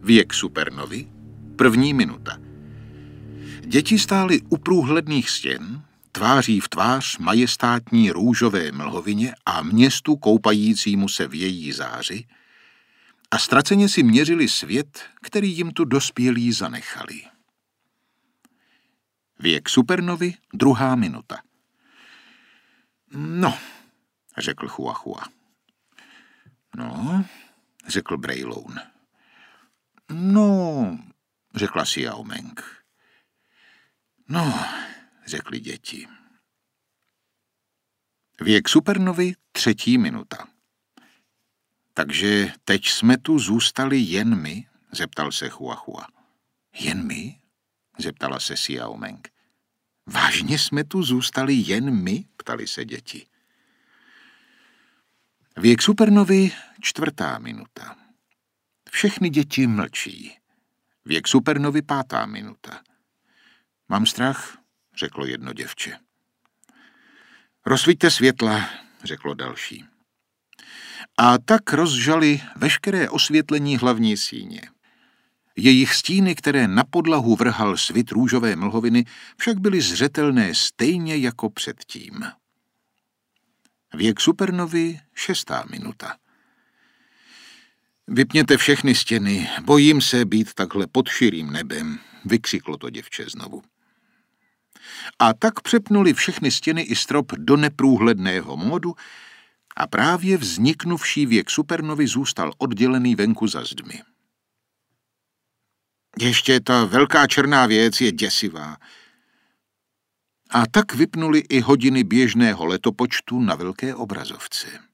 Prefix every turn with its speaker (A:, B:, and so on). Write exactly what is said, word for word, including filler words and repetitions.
A: Věk supernovy, první minuta. Děti stály u průhledných stěn, tváří v tvář majestátní růžové mlhovině a městu koupajícímu se v její záři a ztraceně si měřili svět, který jim tu dospělí zanechali. Věk supernovy, druhá minuta. No, řekl Chua Chua. No, řekl Brejloun. No, řekla Xiao Meng. No, řekli děti. Věk supernovy, třetí minuta. Takže teď jsme tu zůstali jen my, zeptal se Chua Chua. Jen my? Zeptala se Xiao Meng. Vážně jsme tu zůstali jen my? Ptali se děti. Věk supernovy, čtvrtá minuta. Všechny děti mlčí. Věk supernovy, pátá minuta. Mám strach, řeklo jedno děvče. Rozsvíťte světla, řeklo další. A tak rozžali veškeré osvětlení hlavní síně. Jejich stíny, které na podlahu vrhal svit růžové mlhoviny, však byly zřetelné stejně jako předtím. Věk supernovy, šestá minuta. Vypněte všechny stěny, bojím se být takhle pod širým nebem, vykřiklo to děvče znovu. A tak přepnuli všechny stěny i strop do neprůhledného módu a právě vzniknuvší věk supernovy zůstal oddělený venku za zdmi. Ještě ta velká černá věc je děsivá. A tak vypnuli i hodiny běžného letopočtu na velké obrazovce.